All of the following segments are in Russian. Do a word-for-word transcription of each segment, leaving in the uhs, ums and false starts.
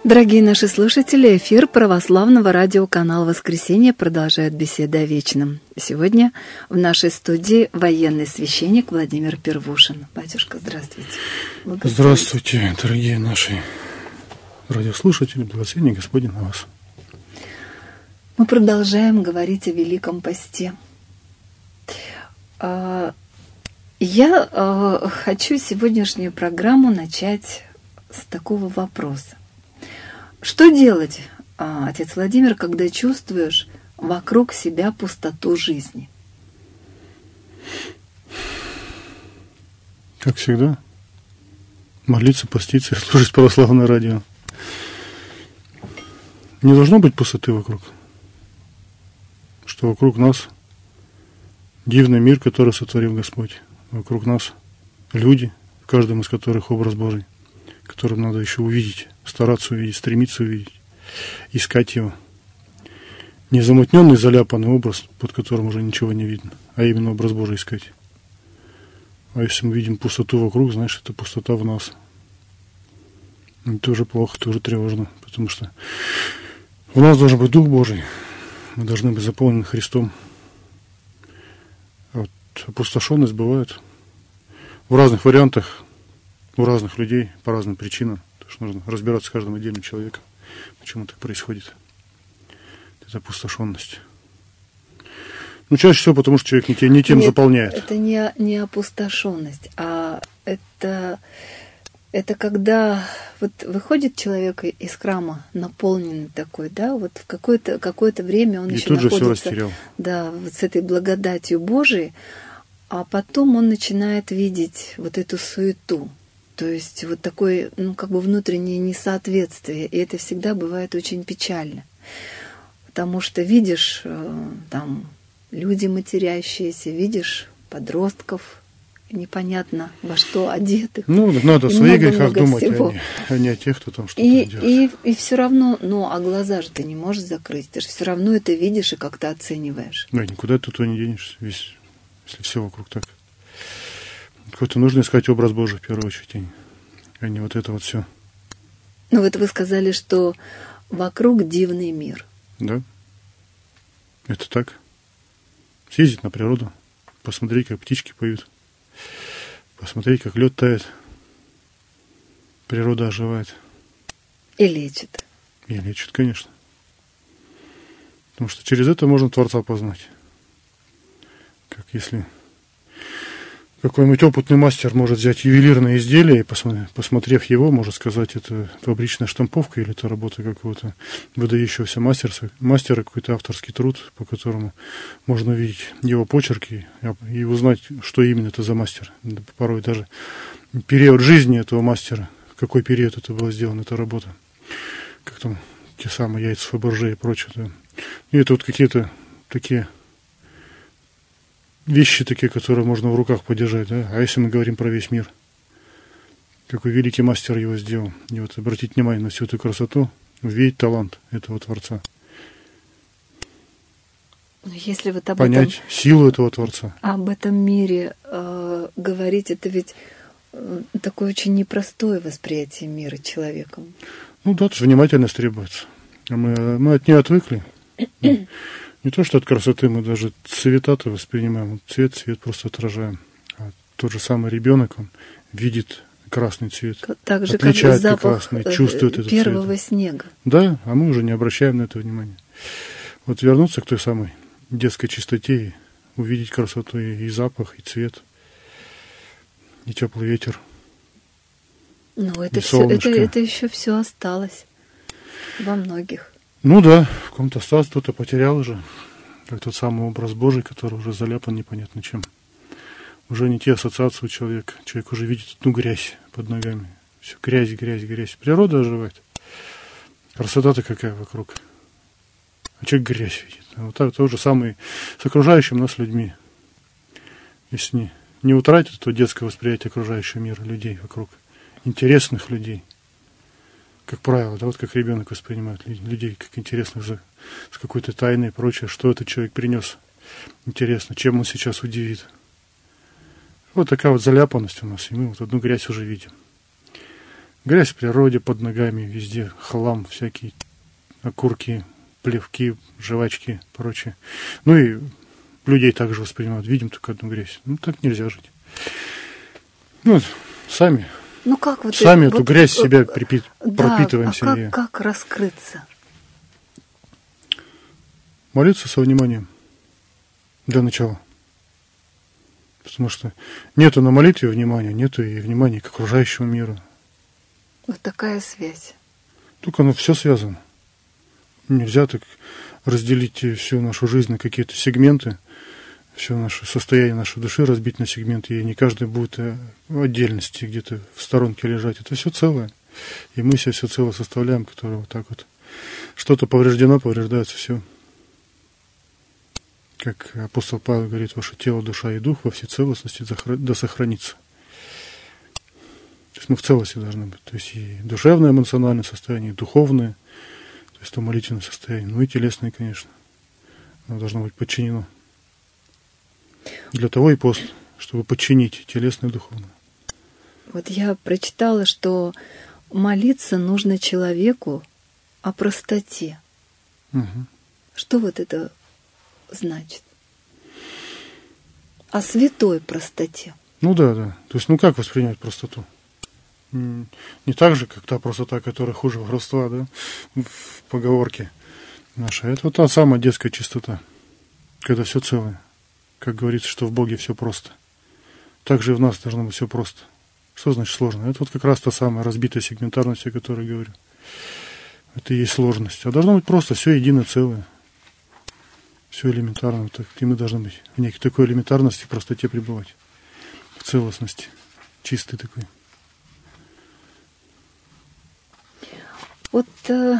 Дорогие наши слушатели, эфир православного радиоканала «Воскресенье» продолжает беседы о вечном. Сегодня в нашей студии военный священник Владимир Первушин. Батюшка, здравствуйте. Здравствуйте, дорогие наши радиослушатели, благословение Господне на вас. Мы продолжаем говорить о Великом Посте. Я хочу сегодняшнюю программу начать с такого вопроса. Что делать, отец Владимир, когда чувствуешь вокруг себя пустоту жизни? Как всегда, молиться, поститься и слушать православное радио. Не должно быть пустоты вокруг. Что вокруг нас дивный мир, который сотворил Господь. Вокруг нас люди, в каждом из которых образ Божий, которым надо еще увидеть, стараться увидеть, стремиться увидеть, искать его. Не замутненный, заляпанный образ, под которым уже ничего не видно, а именно образ Божий искать. А если мы видим пустоту вокруг, значит, это пустота в нас. И тоже плохо, тоже тревожно, потому что у нас должен быть Дух Божий, мы должны быть заполнены Христом. А вот опустошенность бывает в разных вариантах, у разных людей, по разным причинам. Потому что нужно разбираться с каждым отдельным человеком, почему так происходит. Это опустошенность. Ну, чаще всего потому, что человек не тем, не тем Нет, заполняет. Это не, не опустошенность, а это, это когда вот выходит человек из храма, наполненный такой, да, вот в какое-то, какое-то время он и еще тут находится, же все растерял. Да, вот с этой благодатью Божией, а потом он начинает видеть вот эту суету. То есть вот такое, ну, как бы внутреннее несоответствие. И это всегда бывает очень печально. Потому что видишь там люди матерящиеся, видишь подростков, непонятно во что одетых. Ну, надо о своих грехах думать, а не, а не о тех, кто там что-то и, делает. И, и все равно, ну, а глаза же ты не можешь закрыть. Ты же все равно это видишь и как-то оцениваешь. Да, никуда ты туда не денешься, весь, если все вокруг так. Какой-то нужно искать образ Божий в первую очередь, а не вот это вот все. Ну вот вы сказали, что вокруг дивный мир. Да, это так. Съездить на природу, посмотреть, как птички поют, посмотреть, как лед тает, природа оживает. И лечит. И лечит, конечно. Потому что через это можно Творца познать. Как если какой-нибудь опытный мастер может взять ювелирное изделие и, посмотрев его, может сказать, это фабричная штамповка или это работа какого-то выдающегося мастера, мастера какой-то авторский труд, по которому можно увидеть его почерки и узнать, что именно это за мастер. Порой даже период жизни этого мастера, в какой период это было сделано, эта работа. Как там те самые яйца Фаберже и прочее. И это вот какие-то такие вещи такие, которые можно в руках подержать, да? А если мы говорим про весь мир, какой великий мастер его сделал, и вот обратить внимание на всю эту красоту, увидеть талант этого Творца. Если вот об понять этом, силу этого Творца. Об этом мире э, говорить, это ведь э, такое очень непростое восприятие мира человеком. Ну да, тут внимательность требуется. Мы, мы от нее отвыкли. Не то, что от красоты, мы даже цвета-то воспринимаем. Вот цвет, цвет просто отражаем. А тот же самый ребенок, он видит красный цвет, так же, отличает как запах красный, чувствует этот первого цвет. снега. Да, а мы уже не обращаем на это внимания. Вот вернуться к той самой детской чистоте и увидеть красоту, и, и запах, и цвет, и теплый ветер. Ну, это, все, это, это еще все осталось во многих. Ну да, в ком-то осталось, кто-то потерял уже. Как тот самый образ Божий, который уже заляпан непонятно чем. Уже не те ассоциации у человека. Человек уже видит одну грязь под ногами. Все, грязь, грязь, грязь. Природа оживает. Красота-то какая вокруг. А человек грязь видит. А вот так то же самое с окружающим нас людьми. Если не, не утратить это детское восприятие окружающего мира, людей вокруг, интересных людей, как правило, да, вот как ребенок воспринимает людей как интересных за, с какой-то тайной и прочее, что этот человек принес. Интересно, чем он сейчас удивит. Вот такая вот заляпанность у нас, и мы вот одну грязь уже видим. Грязь в природе под ногами, везде хлам всякий, окурки, плевки, жвачки, прочее. Ну и людей также воспринимают. Видим только одну грязь. Ну, так нельзя жить. Ну, вот, сами. Ну, как вот сами это, эту вот, грязь себя припи- да, пропитываем а себе. Как, как раскрыться? Молиться со вниманием. Для начала. Потому что нету на молитве внимания, нету и внимания к окружающему миру. Вот такая связь. Только оно все связано. Нельзя так разделить всю нашу жизнь на какие-то сегменты, все наше состояние нашей души разбить на сегменты, и не каждый будет в отдельности где-то в сторонке лежать. Это все целое. И мы себе все целое составляем, которое вот так вот. Что-то повреждено, повреждается все. Как апостол Павел говорит, ваше тело, душа и дух во всей целостности да сохранится. То есть мы в целости должны быть. То есть и душевное эмоциональное состояние, и духовное, то есть то молитвенное состояние, ну и телесное, конечно. Оно должно быть подчинено. Для того и пост, чтобы подчинить телесное и духовное. Вот я прочитала, что молиться нужно человеку о простоте. Угу. Что вот это значит? О святой простоте. Ну да, да. То есть, ну как воспринять простоту? Не так же, как та простота, которая хуже воровства, да, в поговорке нашей. Это вот та самая детская чистота, когда все целое. Как говорится, что в Боге все просто. Так же и в нас должно быть все просто. Что значит сложно? Это вот как раз та самая разбитая сегментарность, о которой я говорю. Это и есть сложность. А должно быть просто все единое целое. Все элементарно. Так, и мы должны быть в некой такой элементарности, простоте пребывать. В целостности. Чистой такой. Вот э,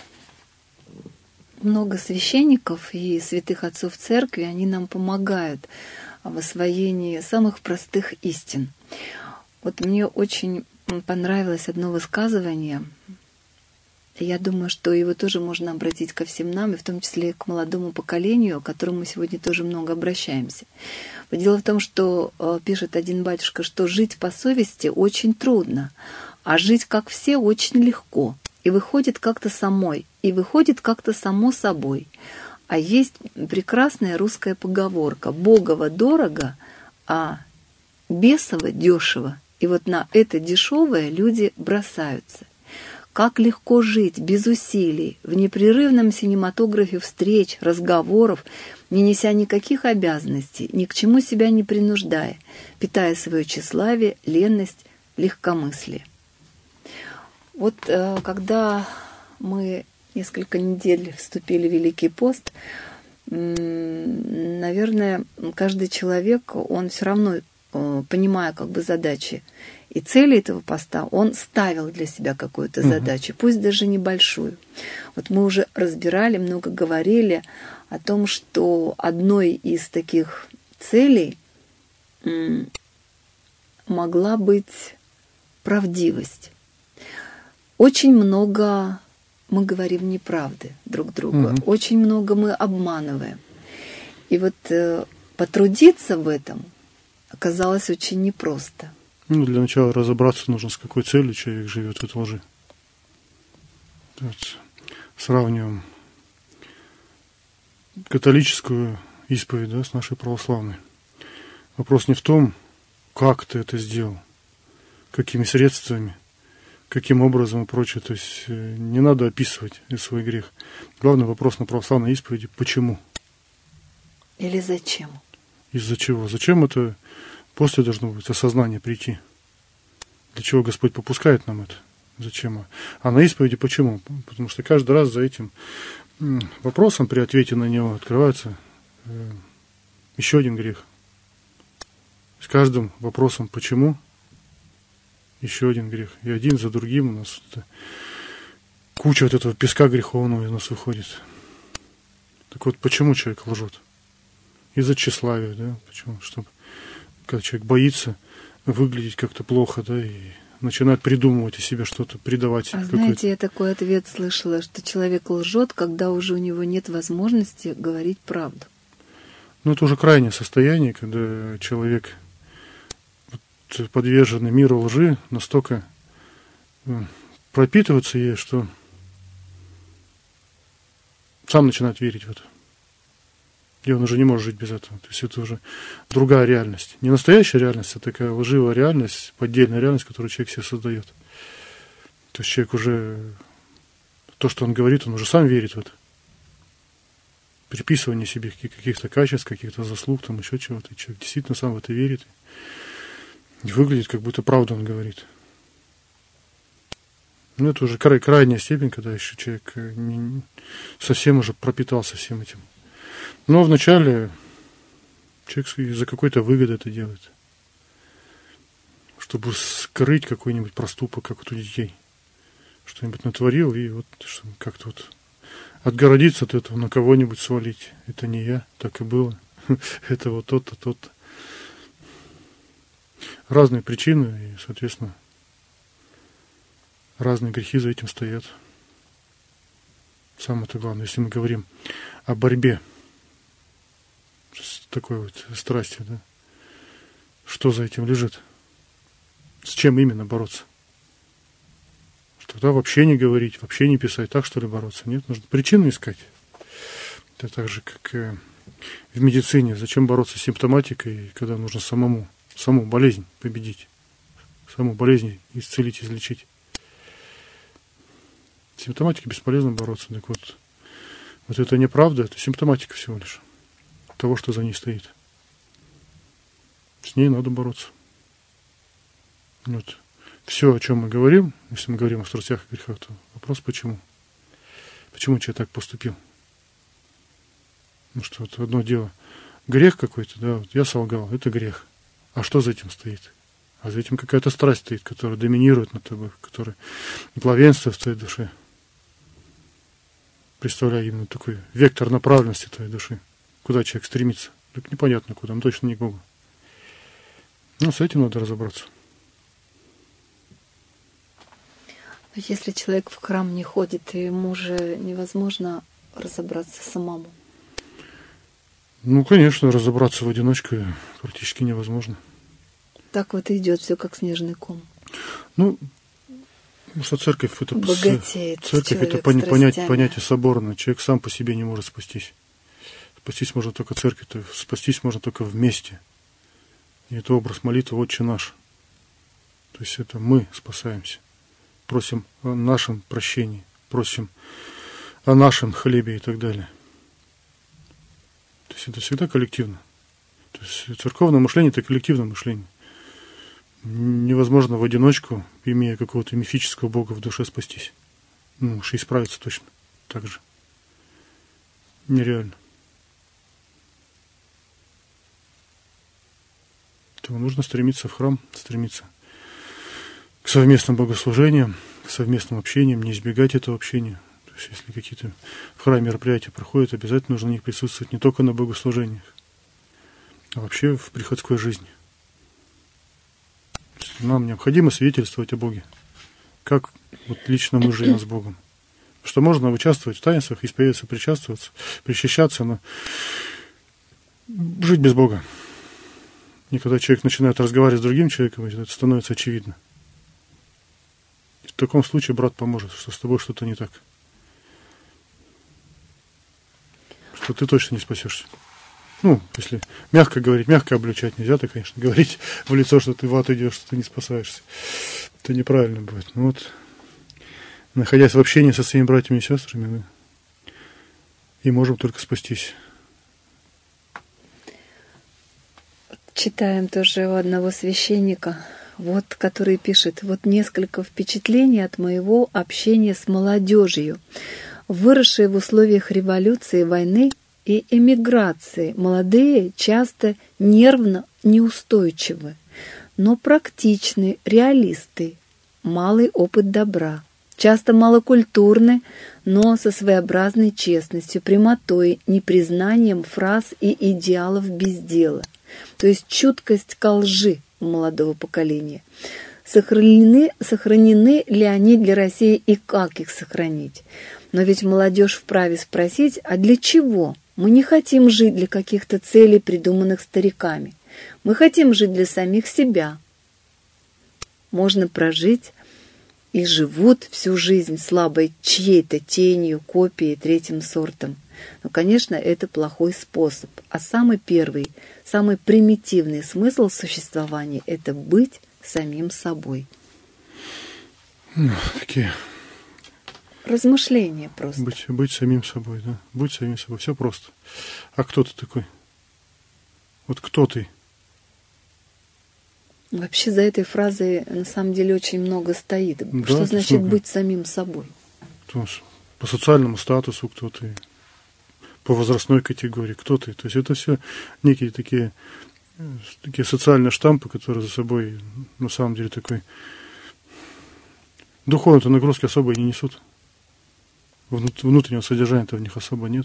много священников и святых отцов церкви, они нам помогают в освоении самых простых истин. Вот мне очень понравилось одно высказывание. Я думаю, что его тоже можно обратить ко всем нам, и в том числе и к молодому поколению, к которому мы сегодня тоже много обращаемся. Но дело в том, что э, пишет один батюшка, что жить по совести очень трудно, а жить как все очень легко. И выходит как-то самой, и выходит как-то само собой. А есть прекрасная русская поговорка: «Богово дорого, а бесово дешево». И вот на это дешевое люди бросаются. Как легко жить без усилий, в непрерывном синематографе встреч, разговоров, не неся никаких обязанностей, ни к чему себя не принуждая, питая свое тщеславие, ленность, легкомыслие. Вот э, когда мы несколько недель вступили в Великий пост, м- наверное, каждый человек, он все равно, э, понимая как бы задачи и цели этого поста, он ставил для себя какую-то uh-huh. задачу, пусть даже небольшую. Вот мы уже разбирали, много говорили о том, что одной из таких целей м- могла быть правдивость. Очень много мы говорим неправды друг другу, uh-huh. очень много мы обманываем. И вот э, потрудиться в этом оказалось очень непросто. Ну, для начала разобраться нужно, с какой целью человек живет в этой лжи. Вот сравниваем католическую исповедь, да, с нашей православной. Вопрос не в том, как ты это сделал, какими средствами, каким образом и прочее. То есть не надо описывать свой грех. Главный вопрос на православной исповеди – почему? Или зачем? Из-за чего? Зачем это после должно быть осознание прийти? Для чего Господь попускает нам это? Зачем? А на исповеди почему? Потому что каждый раз за этим вопросом при ответе на него открывается еще один грех. С каждым вопросом почему еще один грех. И один за другим у нас это куча вот этого песка греховного из нас выходит. Так вот, почему человек лжет? Из-за тщеславия, да? Почему? Чтобы, когда человек боится выглядеть как-то плохо, да, и начинает придумывать о себе что-то, придавать. А знаете, я такой ответ слышала, что человек лжет, когда уже у него нет возможности говорить правду. Ну, это уже крайнее состояние, когда человек, подверженный миру лжи, настолько пропитываться ей, что сам начинает верить в это. И он уже не может жить без этого. То есть это уже другая реальность. Не настоящая реальность, а такая лживая реальность, поддельная реальность, которую человек себе создает. То есть человек уже, то, что он говорит, он уже сам верит в это. Приписывание себе каких-то качеств, каких-то заслуг, там еще чего-то. И человек действительно сам в это верит. И выглядит, как будто правду он говорит. Ну, это уже край, крайняя степень, когда еще человек не, совсем уже пропитался всем этим. Но вначале человек из-за какой-то выгоды это делает. Чтобы скрыть какой-нибудь проступок, как вот у детей. Что-нибудь натворил, и вот как-то вот отгородиться от этого, на кого-нибудь свалить. Это не я, так и было. Это вот тот-то, тот-то. Разные причины, и, соответственно, разные грехи за этим стоят. Самое-то главное, если мы говорим о борьбе с такой вот страстью, да, что за этим лежит? С чем именно бороться? Тогда вообще не говорить, вообще не писать, так что ли бороться? Нет, нужно причины искать. Это так же, как в медицине. Зачем бороться с симптоматикой, когда нужно самому, саму болезнь победить, саму болезнь исцелить, излечить? С симптоматикой бесполезно бороться. Так вот, вот это неправда, это симптоматика всего лишь того, что за ней стоит. С ней надо бороться. Вот. Все, о чем мы говорим, если мы говорим о страстях и грехах, то вопрос почему? Почему человек так поступил? Ну что, это одно дело. Грех какой-то, да, вот я солгал, это грех. А что за этим стоит? А за этим какая-то страсть стоит, которая доминирует над тобой, которая главенствует в твоей душе. Представляю именно такой вектор направленности твоей души. Куда человек стремится? Так непонятно куда, но точно не к Богу. Ну, с этим надо разобраться. Но если человек в храм не ходит, ему же невозможно разобраться самому. Ну, конечно, разобраться в одиночку практически невозможно. Так вот и идет все как снежный ком. Ну, потому что церковь это, богатеет церковь это пони, понятие, понятие соборное. Человек сам по себе не может спастись. Спастись можно только церковь, то спастись можно только вместе. И это образ молитвы «Отче наш». То есть это мы спасаемся. Просим о нашем прощении, просим о нашем хлебе и так далее. То есть это всегда коллективно. То есть церковное мышление – это коллективное мышление. Невозможно в одиночку, имея какого-то мифического Бога в душе, спастись. Ну, уж и справиться точно так же. Нереально. То нужно стремиться в храм, стремиться к совместным богослужениям, к совместным общениям, не избегать этого общения. То есть, если какие-то в храме мероприятия проходят, обязательно нужно на них присутствовать не только на богослужениях, а вообще в приходской жизни. Нам необходимо свидетельствовать о Боге. Как вот лично мы живем с Богом. Что можно участвовать в таинствах, исповедоваться, причастываться, причащаться, но жить без Бога. И когда человек начинает разговаривать с другим человеком, это становится очевидно. И в таком случае брат поможет, что с тобой что-то не так. Что ты точно не спасешься. Ну, если мягко говорить, мягко обличать нельзя, то, конечно, говорить в лицо, что ты в ад идешь, что ты не спасаешься. Это неправильно будет. Ну вот, находясь в общении со своими братьями и сестрами, мы и можем только спастись. Читаем тоже у одного священника, вот, который пишет: вот несколько впечатлений от моего общения с молодежью, выросшие в условиях революции, войны и эмиграции. Молодые часто нервно неустойчивы, но практичны, реалисты, малый опыт добра, часто малокультурны, но со своеобразной честностью, прямотой, непризнанием фраз и идеалов без дела. То есть чуткость ко лжи у молодого поколения. Сохранены, сохранены ли они для России и как их сохранить? Но ведь молодежь вправе спросить, а для чего? Мы не хотим жить для каких-то целей, придуманных стариками. Мы хотим жить для самих себя. Можно прожить и живут всю жизнь слабой чьей-то тенью, копией, третьим сортом. Но, конечно, это плохой способ. А самый первый, самый примитивный смысл существования – это быть самим собой. Ну, такие... Размышления просто. Быть, быть самим собой, да. Будь самим собой. Все просто. А кто ты такой? Вот кто ты? Вообще за этой фразой на самом деле очень много стоит. Да, что значит много. быть самим собой? По социальному статусу кто ты, по возрастной категории кто ты. То есть это все некие такие, такие социальные штампы, которые за собой на самом деле такой духовной нагрузки особо и не несут. Внутреннего содержания-то в них особо нет.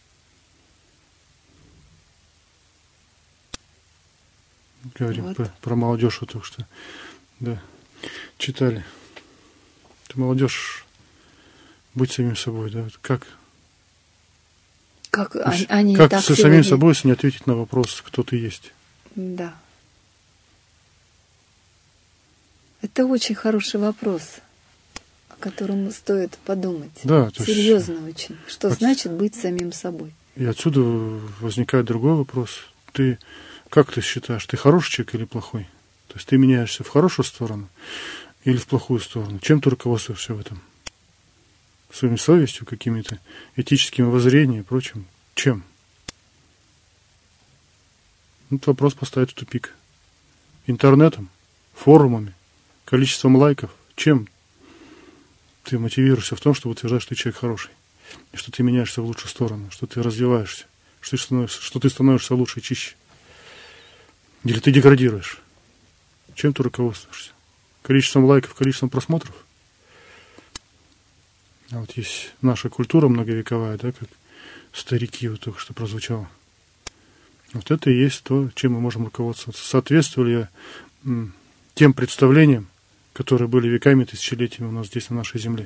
Говорим вот. про, про молодежь вот только что. Да. Читали. Ты молодежь, будь самим собой, да. Как? Как, они, они как так со сегодня... самим собой, если не ответить на вопрос, кто ты есть? Да. Это очень хороший вопрос, о котором стоит подумать. Да, серьезно есть... очень. Что от... значит быть самим собой? И отсюда возникает другой вопрос. Ты как ты считаешь, ты хороший человек или плохой? То есть ты меняешься в хорошую сторону или в плохую сторону? Чем ты руководствуешься в этом? Своей совестью, какими-то этическими воззрениями и прочим? Чем? Этот вопрос поставить в тупик. Интернетом, форумами, количеством лайков. Чем ты мотивируешься в том, чтобы утверждать, что ты человек хороший? И что ты меняешься в лучшую сторону, что ты развиваешься, что ты становишься, что ты становишься лучше и чище? Или ты деградируешь? Чем ты руководствуешься? Количеством лайков, количеством просмотров? А вот есть наша культура многовековая, да, как старики, вот только что прозвучало. Вот это и есть то, чем мы можем руководствоваться. Соответствую ли я м, тем представлениям, которые были веками, тысячелетиями у нас здесь, на нашей земле?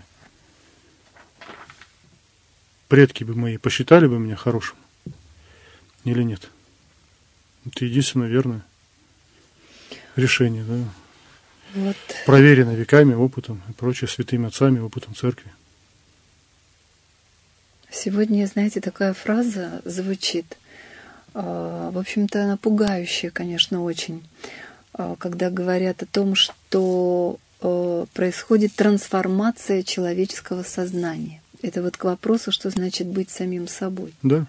Предки бы мои посчитали бы меня хорошим или нет? Это единственное верное решение, да. Вот. Проверено веками, опытом и прочее, святыми отцами, опытом церкви. Сегодня, знаете, такая фраза звучит, в общем-то, она пугающая, конечно, очень, когда говорят о том, что происходит трансформация человеческого сознания. Это вот к вопросу, что значит быть самим собой. Да.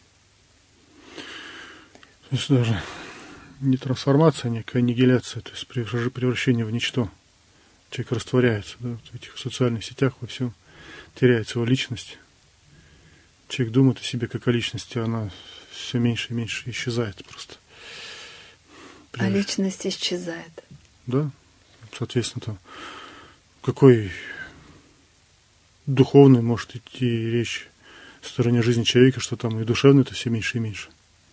То есть даже не трансформация, а некая аннигиляция, то есть превращение в ничто. Человек растворяется, да, в этих социальных сетях, во всем теряется его личность. Человек думает о себе как о личности, а она все меньше и меньше исчезает просто. А личность исчезает. Да. Соответственно, там какой духовной может идти речь в стороне жизни человека, что там и душевной-то все меньше и меньше.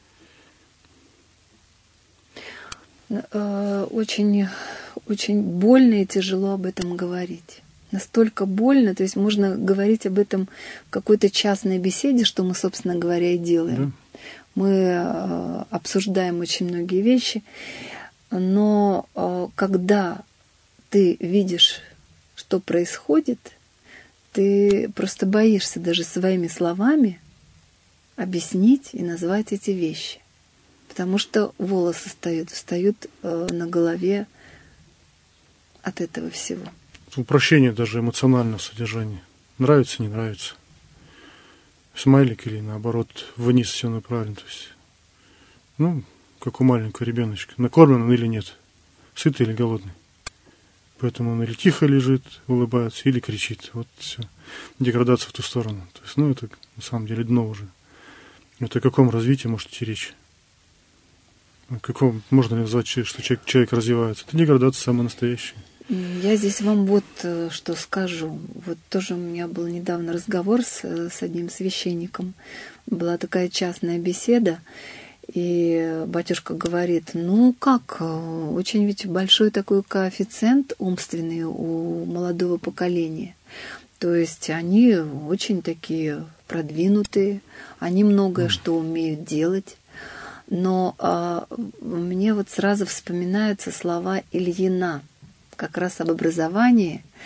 Очень, очень больно и тяжело об этом говорить. Настолько больно, то есть можно говорить об этом в какой-то частной беседе, что мы, собственно говоря, и делаем. Да. Мы обсуждаем очень многие вещи, но когда ты видишь, что происходит, ты просто боишься даже своими словами объяснить и назвать эти вещи. Потому что волосы встают, встают на голове от этого всего. Упрощение даже эмоционального содержания. Нравится, не нравится. Смайлик или наоборот вниз все направлено. То есть, ну, как у маленького ребеночка. Накормлен он или нет. Сытый или голодный. Поэтому он или тихо лежит, улыбается, или кричит. Вот все. Деградация в ту сторону. То есть, ну, это на самом деле дно уже. Это о каком развитии может идти речь? О каком можно ли назвать, что человек, человек развивается? Это деградация самая настоящая. Я здесь вам вот что скажу. Вот тоже у меня был недавно разговор с, с одним священником. Была такая частная беседа. И батюшка говорит, ну как, очень ведь большой такой коэффициент умственный у молодого поколения. То есть они очень такие продвинутые, они многое что умеют делать. Но а, мне вот сразу вспоминаются слова Ильина, как раз об образовании,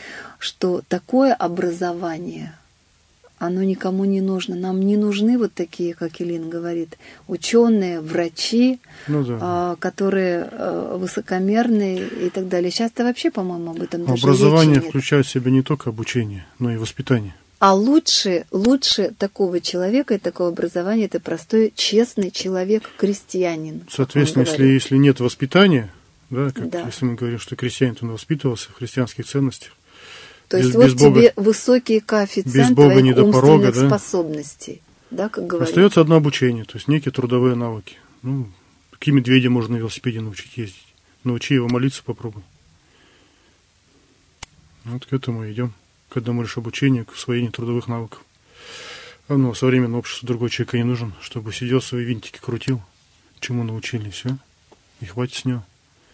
что такое образование, оно никому не нужно. Нам не нужны вот такие, как Илин говорит, ученые, врачи, ну, да. а, которые а, высокомерные и так далее. Сейчас-то вообще, по-моему, об этом даже Образование речи нет. включает в себя не только обучение, но и воспитание. А лучше, лучше такого человека и такого образования это простой, честный человек, крестьянин. Соответственно, если, если нет воспитания, да, как да. если мы говорим, что крестьянин он воспитывался в христианских ценностях. То без, есть вот без Бога, тебе высокий коэффициент Бога твоих не до порога, умственных да? способностей. Да, как говорится. Остается одно обучение, то есть некие трудовые навыки. Ну, какие медведя можно на велосипеде научить ездить? Научи его молиться, попробуй. Вот к этому идем. К одному лишь обучению, к усвоению трудовых навыков. А ну, современное общество другой человека не нужен, чтобы сидел свои винтики крутил, чему научили, все, и хватит с него.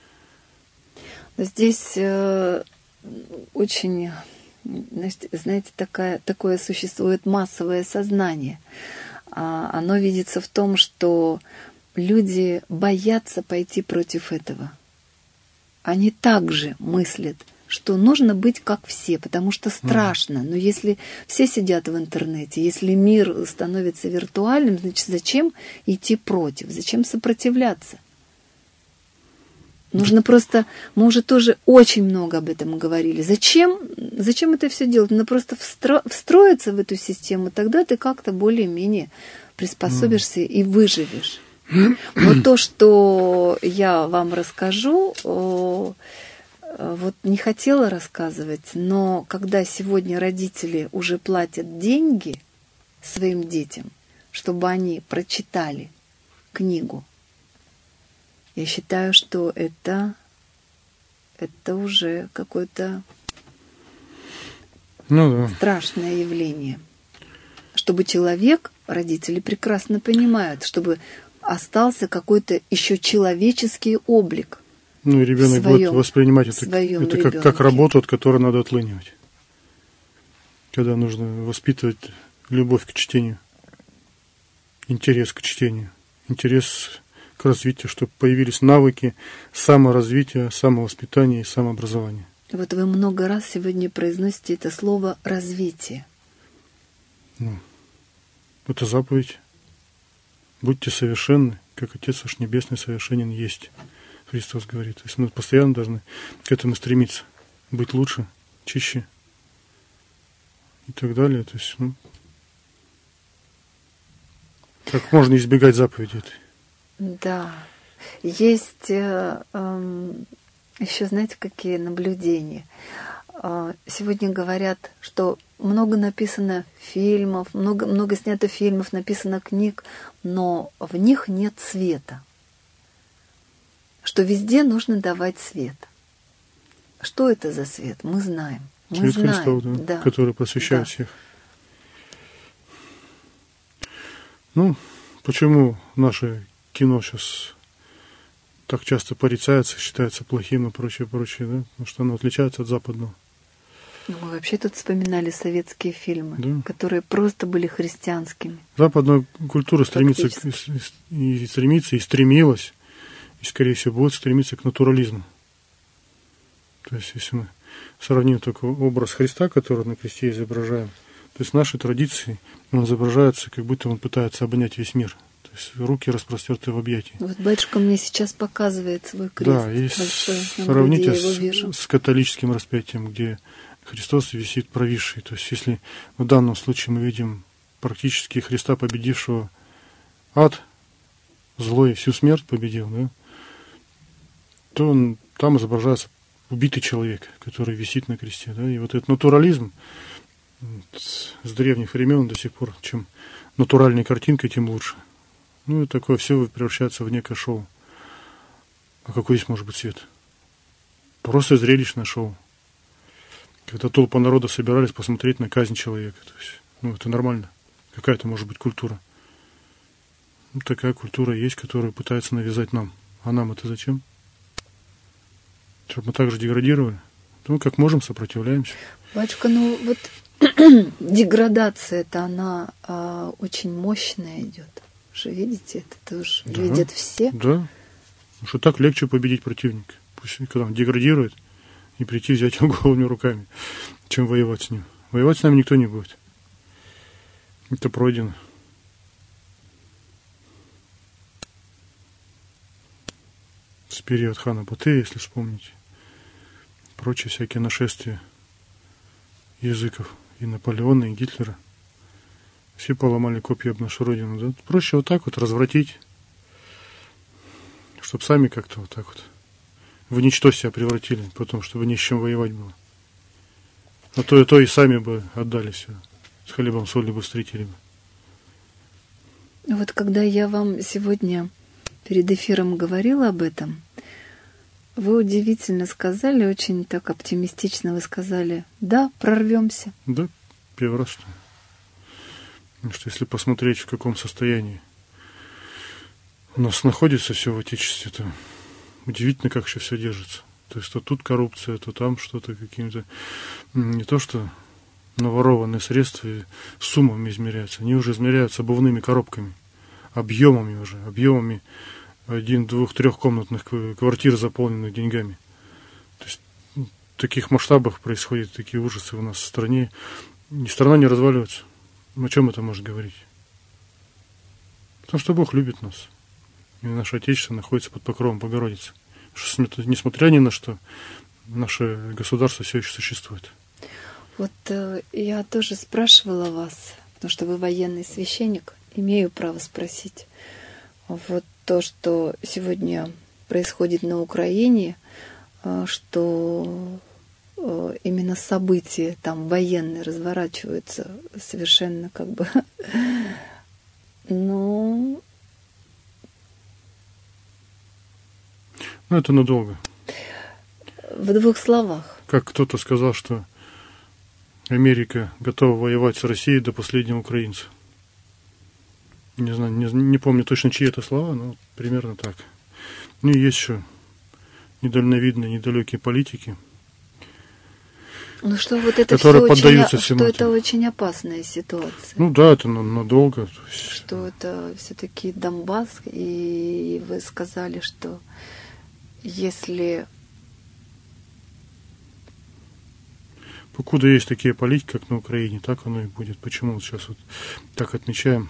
Здесь э, очень, значит, знаете, такая, такое существует массовое сознание. А, оно видится в том, что люди боятся пойти против этого. Они также мыслят, что нужно быть как все, потому что страшно. Но если все сидят в интернете, если мир становится виртуальным, значит, зачем идти против? Зачем сопротивляться? Нужно просто, мы уже тоже очень много об этом говорили. Зачем, зачем это все делать? Надо просто встро, встроиться в эту систему, тогда ты как-то более-менее приспособишься mm. и выживешь. Но то, что я вам расскажу, вот не хотела рассказывать, но когда сегодня родители уже платят деньги своим детям, чтобы они прочитали книгу, я считаю, что это, это уже какое-то ну, да. страшное явление. Чтобы человек, родители прекрасно понимают, чтобы остался какой-то еще человеческий облик. Ну и ребенок своем, будет воспринимать это, это как, как работу, от которой надо отлынивать. Когда нужно воспитывать любовь к чтению, интерес к чтению, интерес к развитию, чтобы появились навыки саморазвития, самовоспитания и самообразования. Вот вы много раз сегодня произносите это слово «развитие». Ну, это заповедь. Будьте совершенны, как Отец ваш Небесный совершенен есть. Христос говорит. То есть мы постоянно должны к этому стремиться. Быть лучше, чище и так далее. То есть, ну, как можно избегать заповеди этой? Да. Есть э, э, еще, знаете, какие наблюдения? Э, сегодня говорят, что много написано фильмов, много, много снято фильмов, написано книг, но в них нет света. Что везде нужно давать свет. Что это за свет? Мы знаем. Мы свет знаем, Христов, да, да. который просвещает да. всех. Ну, почему наше кино сейчас так часто порицается, считается плохим и прочее, прочее, да? Потому что оно отличается от западного. Ну, мы вообще тут вспоминали советские фильмы, да. которые просто были христианскими. Западная культура стремится и стремится, и стремилась, и, скорее всего, будет стремиться к натурализму. То есть, если мы сравним только образ Христа, который на кресте изображаем, то есть в нашей традиции он изображается, как будто он пытается обнять весь мир. То есть руки распростерты в объятии. Вот батюшка мне сейчас показывает свой крест. Да, и большой, сравните с, с католическим распятием, где Христос висит провисший. То есть если в данном случае мы видим практически Христа, победившего ад, зло и всю смерть победил, да, то он, там изображается убитый человек, который висит на кресте. Да, и вот этот натурализм с древних времен до сих пор, чем натуральной картинкой, тем лучше. Ну и такое все превращается в некое шоу. А какой здесь может быть свет? Просто зрелищное шоу. Когда толпа народа собирались посмотреть на казнь человека. То есть, ну, это нормально. Какая-то может быть культура. Ну, такая культура есть, которая пытается навязать нам. А нам это зачем? Чтобы мы также деградировали? Ну, как можем, сопротивляемся. Батюшка, ну вот деградация-то она а, очень мощная идет. Что видите, это тоже да, видят все. Да. Потому что так легче победить противника. Пусть когда он деградирует, и прийти взять его голыми руками, чем воевать с ним. Воевать с нами никто не будет. Это пройдено. С период хана Батыя, если вспомните. Прочие всякие нашествия языков и Наполеона, и Гитлера. Все поломали копья об нашу родину. Да? Проще вот так вот развратить, чтобы сами как-то вот так вот в ничто себя превратили, потом, чтобы не с чем воевать было. А то и то и сами бы отдали все. С хлебом, солью бы встретили бы. Вот когда я вам сегодня перед эфиром говорила об этом, вы удивительно сказали, очень так оптимистично вы сказали, да, прорвемся. Да, первый раз, что ли. Потому что если посмотреть, в каком состоянии у нас находится все в Отечестве, то удивительно, как еще все держится. То есть то тут коррупция, то там что-то каким-то... Не то, что наворованные средства суммами измеряются, они уже измеряются обувными коробками, объемами уже, объемами один, двух, трехкомнатных квартир, заполненных деньгами. То есть в таких масштабах происходят такие ужасы у нас в стране. И страна не разваливается. О чем это может говорить? Потому что Бог любит нас. И наше Отечество находится под покровом Богородицы. Что, несмотря ни на что, наше государство все еще существует. Вот э, я тоже спрашивала вас, потому что вы военный священник, имею право спросить. Вот то, что сегодня происходит на Украине, э, что э, именно события там военные разворачиваются совершенно как бы... Ну... Ну, это надолго. В двух словах. Как кто-то сказал, что Америка готова воевать с Россией до последнего украинца. Не знаю, не, не помню точно, чьи это слова, но примерно так. Ну и есть еще недальновидные, недалекие политики, ну что вот это которые все поддаются очень, всему что этому. это очень опасная ситуация. Ну да, это надолго. То есть... Что это все-таки Донбасс, и вы сказали, что если... Покуда есть такие политики, как на Украине, так оно и будет. Почему вот сейчас вот так отмечаем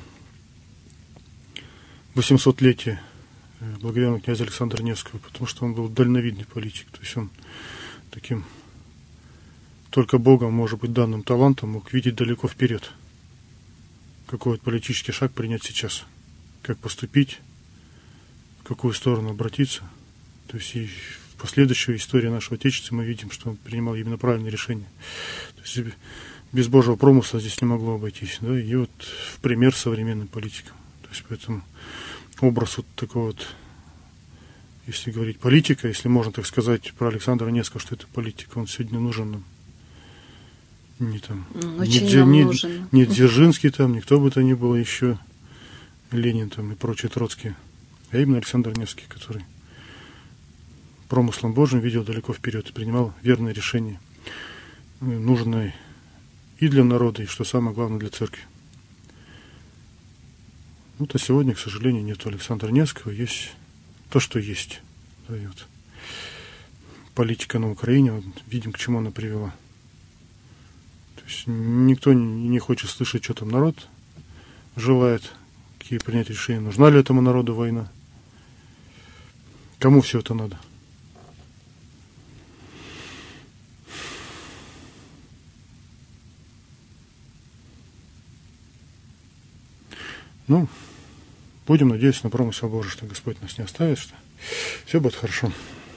восьмисотлетие благоверного князя Александра Невского, потому что он был дальновидный политик. То есть он таким только Богом, может быть, данным талантом мог видеть далеко вперед. Какой вот политический шаг принять сейчас. Как поступить, в какую сторону обратиться. То есть и в последующей истории нашего Отечества мы видим, что он принимал именно правильные решения. То есть без Божьего промысла здесь не могло обойтись. Да? И вот в пример современным политикам. То есть поэтому образ вот такого вот, если говорить политика, если можно так сказать про Александра Невского, что это политика, он сегодня нужен нам. Не там, Очень не, нам не, нужен. Не Дзержинский там, никто бы то ни было еще, Ленин там и прочие Троцкие, а именно Александр Невский, который промыслом Божьим видел далеко вперед и принимал верные решения, нужные и для народа, и, что самое главное, для церкви. Вот, а сегодня, к сожалению, нет Александра Невского, есть то, что есть. Да, и вот политика на Украине, вот, видим, к чему она привела. То есть никто не, не хочет слышать, что там народ желает, какие принять решения, нужна ли этому народу война, кому все это надо. Ну, будем надеяться на промысел Божий, что Господь нас не оставит, что все будет хорошо.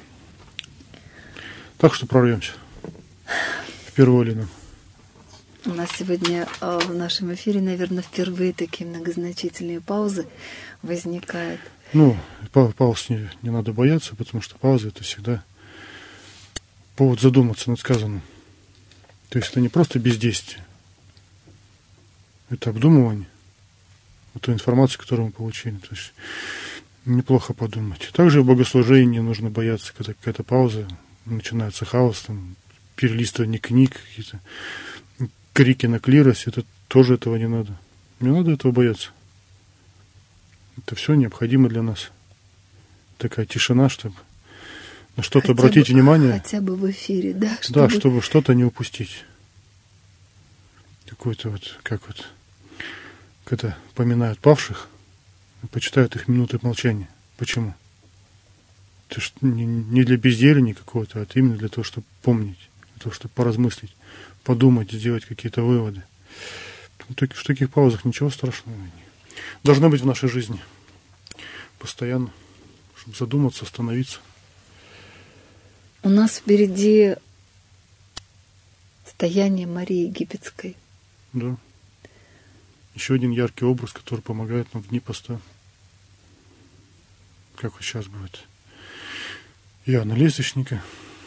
Так что прорвемся. Впервые ли нам. У нас сегодня в нашем эфире, наверное, впервые такие многозначительные паузы возникают. Ну, пауз не, не надо бояться, потому что пауза — это всегда повод задуматься над сказанным. То есть это не просто бездействие, это обдумывание той информации, которую мы получили. То есть неплохо подумать. Также в богослужении не нужно бояться, когда какая-то пауза, начинается хаос, там, перелистывание книг, какие-то крики на клиросе, это тоже этого не надо. Не надо этого бояться. Это все необходимо для нас. Такая тишина, чтобы на что-то хотя обратить бы, внимание. Хотя бы в эфире, да? Чтобы... Да, чтобы что-то не упустить. Какой-то вот, как вот, когда поминают павших, почитают их минуты молчания. Почему? Это ж не для безделья никакого-то, а именно для того, чтобы помнить, для того, чтобы поразмыслить, подумать, сделать какие-то выводы. В таких паузах ничего страшного нет. Должно быть в нашей жизни постоянно, чтобы задуматься, остановиться. У нас впереди стояние Марии Египетской. Да. Еще один яркий образ, который помогает нам в дни поста. Как вот сейчас будет. Иоанна Лестничника.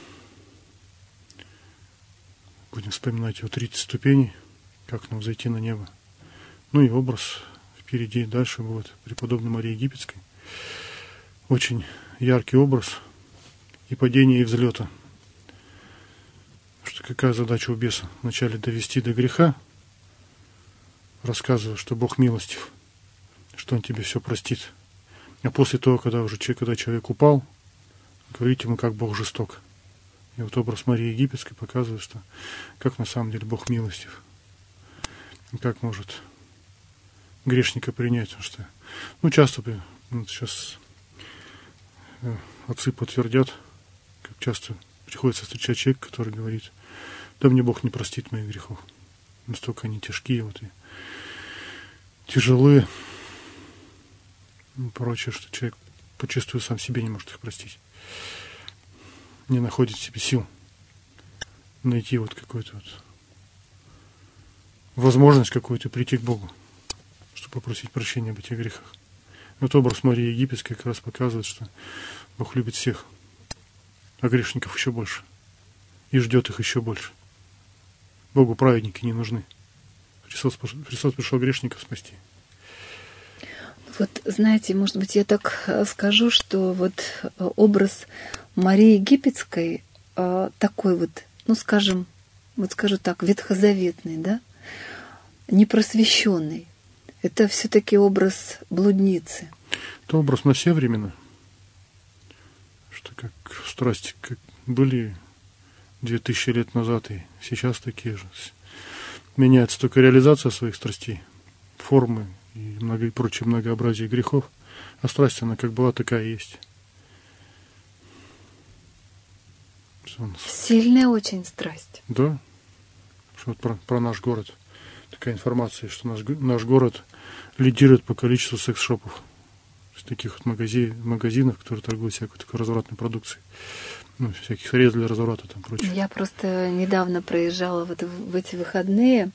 Будем вспоминать его тридцать ступеней, как нам зайти на небо. Ну и образ впереди дальше будет преподобной Марии Египетской. Очень яркий образ и падения, и взлета. Что какая задача у беса? Вначале довести до греха, рассказывая, что Бог милостив, что Он тебе все простит. А после того, когда уже когда человек упал, говорить ему, как Бог жесток. И вот образ Марии Египетской показывает, что как на самом деле Бог милостив. И как может грешника принять. Потому что, ну, часто вот сейчас отцы подтвердят, как часто приходится встречать человека, который говорит: да мне Бог не простит моих грехов. Настолько они тяжкие, вот, и тяжелые, и прочее, что человек почувствует сам себе не может их простить. Не находит в себе сил найти вот какую-то вот возможность какую-то прийти к Богу, чтобы попросить прощения об этих грехах. Вот образ Марии Египетской как раз показывает, что Бог любит всех, а грешников еще больше, и ждет их еще больше. Богу праведники не нужны. Христос, Христос пришел грешников спасти. Вот, знаете, может быть, я так скажу, что вот образ Марии Египетской такой вот, ну, скажем, вот скажу так, ветхозаветный, да, непросвещенный. Это все-таки образ блудницы. Это образ на все времена. Что как страсти как были две тысячи лет назад и сейчас такие же. Меняется только реализация своих страстей, формы и, много, и прочее многообразие грехов. А страсть, она как была, такая и есть. Сильная очень страсть. Да. Что вот про, про наш город. Такая информация, что наш, наш город лидирует по количеству секс-шопов. Таких вот магазин, магазинов, которые торгуют всякой такой развратной продукцией. Ну, всяких средств для разврата там прочее. Я просто недавно проезжала вот в эти выходные.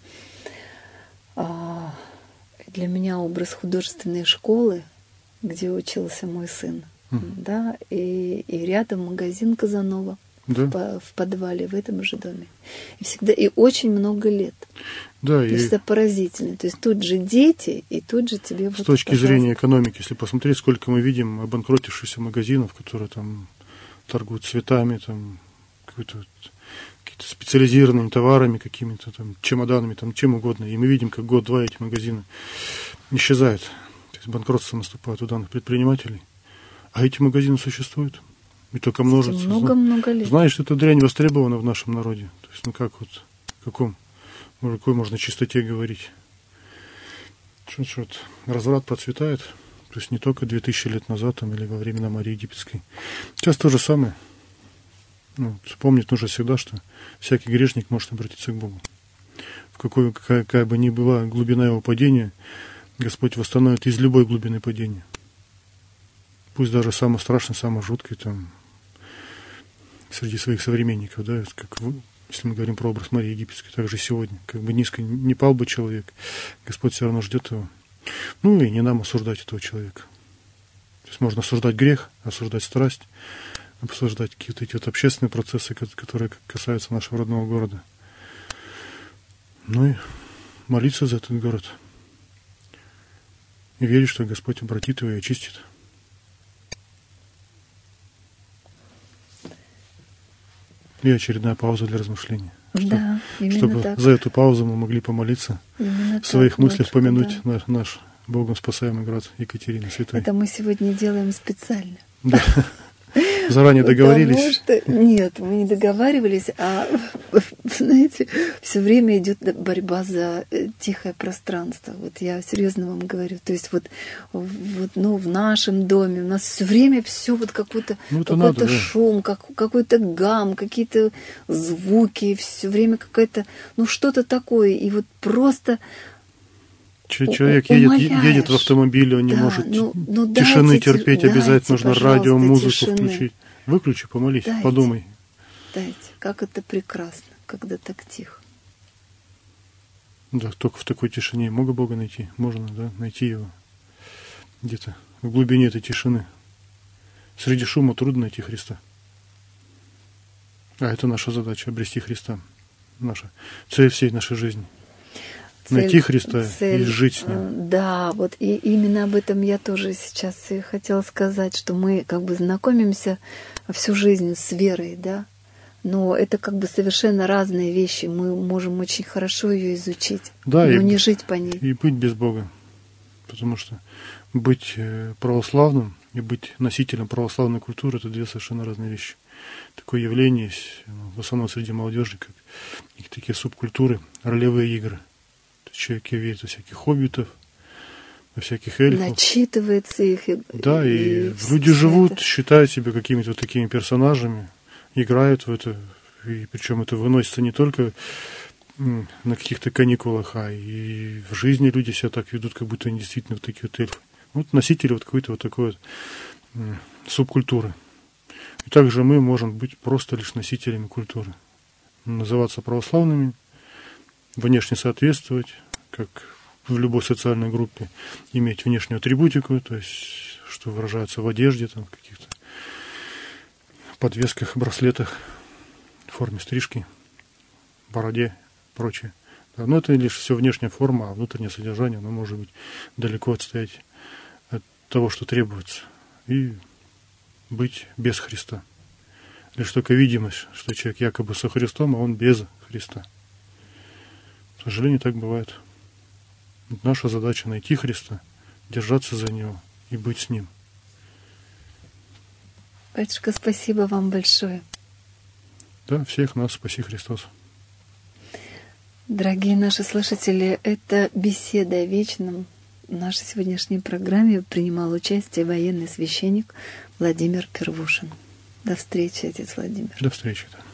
Для меня образ художественной школы, где учился мой сын. Mm. Да, и, и рядом магазин Казанова. Да. В, в подвале в этом же доме. И всегда, и очень много лет. Да, То и есть это поразительно. То есть тут же дети, и тут же тебе... С вот, точки пожалуйста. зрения экономики, если посмотреть, сколько мы видим обанкротившихся магазинов, которые там торгуют цветами, там, какие-то специализированными товарами, какими-то там чемоданами, там, чем угодно. И мы видим, как год-два эти магазины исчезают. То есть банкротство наступает у данных предпринимателей. А эти магазины существуют. И только множится. Много-много лет. Знаешь, что эта дрянь востребована в нашем народе. То есть, ну как вот, в каком, какой можно чистоте говорить? Что, что вот, разврат процветает. То есть не только две тысячи лет назад там, или во времена Марии Египетской. Сейчас то же самое. Ну, помнить нужно всегда, что всякий грешник может обратиться к Богу. В какой, какая, какая бы ни была глубина его падения, Господь восстановит из любой глубины падения. Пусть даже самый страшный, самый жуткий там среди своих современников, да, как если мы говорим про образ Марии Египетской, также сегодня, как бы низко не пал бы человек, Господь все равно ждет его. Ну и не нам осуждать этого человека. То есть можно осуждать грех, осуждать страсть, обсуждать какие-то эти вот общественные процессы, которые касаются нашего родного города. Ну и молиться за этот город. И верить, что Господь обратит его и очистит. И очередная пауза для размышления. Да, чтобы, чтобы так. за эту паузу мы могли помолиться, именно в своих так, мыслях батюшка, помянуть да. наш, наш Богом спасаемый град Екатерины Святой. Это мы сегодня делаем специально. Да. Заранее договорились? Потому что нет, мы не договаривались, а, знаете, все время идет борьба за тихое пространство. Вот я серьезно вам говорю. То есть вот, вот ну, в нашем доме у нас все время все вот какой-то, ну, какой-то надо, шум, да. как, какой-то гам, какие-то звуки, все время какое-то, ну что-то такое. И вот просто... Человек едет, едет в автомобиле, он не да, может ну, ну, тишины дайте, терпеть, дайте, обязательно нужно радио, музыку тишины. включить. Выключи, помолись, дайте, подумай. Дайте, как это прекрасно, когда так тихо. Да, только в такой тишине много Бога найти. Можно, да, найти его где-то в глубине этой тишины. Среди шума трудно найти Христа. А это наша задача, обрести Христа. Наша цель всей нашей жизни. Цель, найти Христа цель, и жить с Ним. Да, вот и именно об этом я тоже сейчас и хотела сказать, что мы как бы знакомимся всю жизнь с верой, да, но это как бы совершенно разные вещи. Мы можем очень хорошо ее изучить, да, но и, не жить по ней. И быть без Бога. Потому что быть православным и быть носителем православной культуры — это две совершенно разные вещи. Такое явление есть, в основном среди молодежи, как и такие субкультуры, ролевые игры. Человек верит во всяких хоббитов, во всяких эльфов. Начитывается их. И, да, и, и люди живут, это... считают себя какими-то вот такими персонажами, играют в это, и причем это выносится не только на каких-то каникулах, а и в жизни люди себя так ведут, как будто они действительно вот такие вот эльфы. Вот носители вот какой-то вот такой вот субкультуры. И также мы можем быть просто лишь носителями культуры. Называться православными, внешне соответствовать, как в любой социальной группе, иметь внешнюю атрибутику, то есть, что выражается в одежде, там, в каких-то подвесках, браслетах, в форме стрижки, бороде, прочее. Да, но это лишь все внешняя форма, а внутреннее содержание, оно может быть далеко отстоять от того, что требуется, и быть без Христа. Лишь только видимость, что человек якобы со Христом, а он без Христа. К сожалению, так бывает. Наша задача — найти Христа, держаться за Него и быть с Ним. Батюшка, спасибо вам большое. Да, всех нас спаси Христос. Дорогие наши слушатели, это беседа о вечном. В нашей сегодняшней программе принимал участие военный священник Владимир Первушин. До встречи, отец Владимир. До встречи. Да.